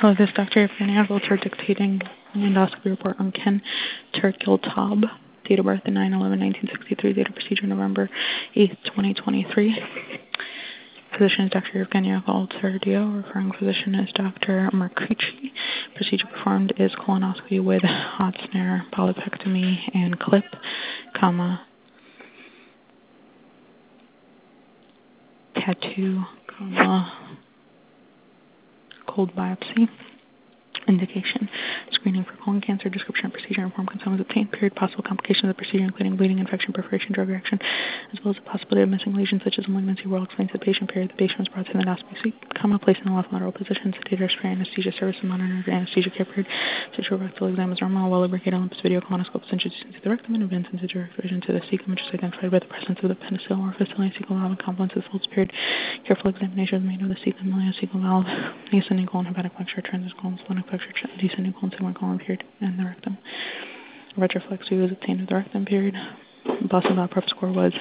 This Dr. Evgenia Goltzer dictating an endoscopy report on Ken Turkiltab, date of birth 9/11/1963, date of procedure November 8th, 2023. Physician is Dr. Evgenia Goltzer-Dio. Referring physician is Dr. Mercucci. Procedure performed is colonoscopy with hot snare, polypectomy, and clip, tattoo, cold biopsy. Indication, screening for colon cancer, description of procedure, informed consent was obtained, period, possible complications of the procedure, including bleeding, infection, perforation, drug reaction, as well as the possibility of missing lesions such as malignancy, were all explained to the patient, period. The patient was brought to the endoscopy suite, placed in the left lateral position, sedated, spray anesthesia service, and monitored anesthesia care, period. Central rectal exam was normal, well lubricated Olympus video colonoscope was introduced into the rectum and advanced into direct vision to the cecum, which is identified by the presence of the penicillin or facility cecal valve and complements of the folds, period. Careful examination was made of the cecum, ileocecal valve, ascending colon, hepatic flexure, transverse colon, splenic flexure, descending colon, sigmoid colon, period, and the rectum. Retroflex view was obtained of the rectum, period. Boston Valve prep score was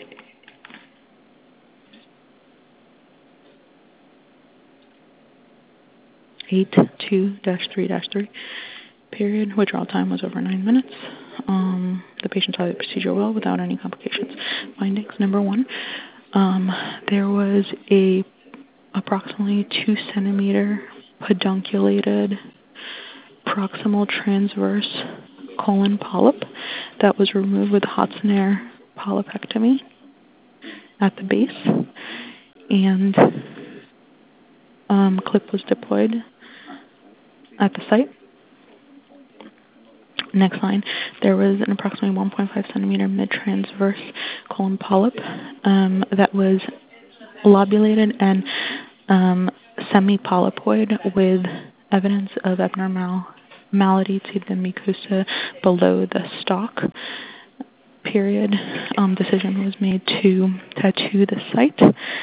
8-2-3-3, period. Withdrawal time was over 9 minutes. The patient saw the procedure well without any complications. Findings, number 1, there was a approximately 2 centimeter pedunculated proximal transverse colon polyp that was removed with hot snare polypectomy at the base, and clip was deployed at the site. Next line, there was an approximately 1.5 centimeter mid-transverse colon polyp that was lobulated and semi-polypoid with evidence of abnormality to the mucosa below the stalk, period. Decision was made to tattoo the site.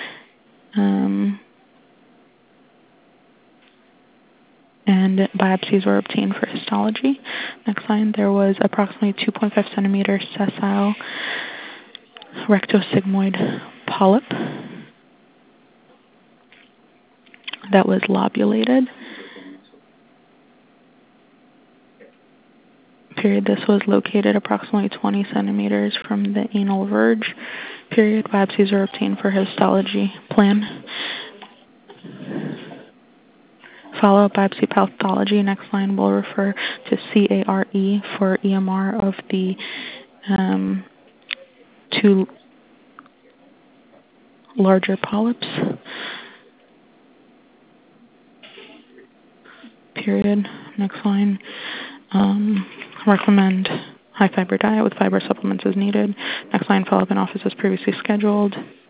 And biopsies were obtained for histology. Next line, there was approximately 2.5 centimeter sessile rectosigmoid polyp that was lobulated, period. This was located approximately 20 centimeters from the anal verge, period. Biopsies were obtained for histology plan. Follow-up biopsy pathology. Next line will refer to CARE for EMR of the 2 larger polyps, period. Next line, recommend high fiber diet with fiber supplements as needed. Next line, follow-up in office as previously scheduled.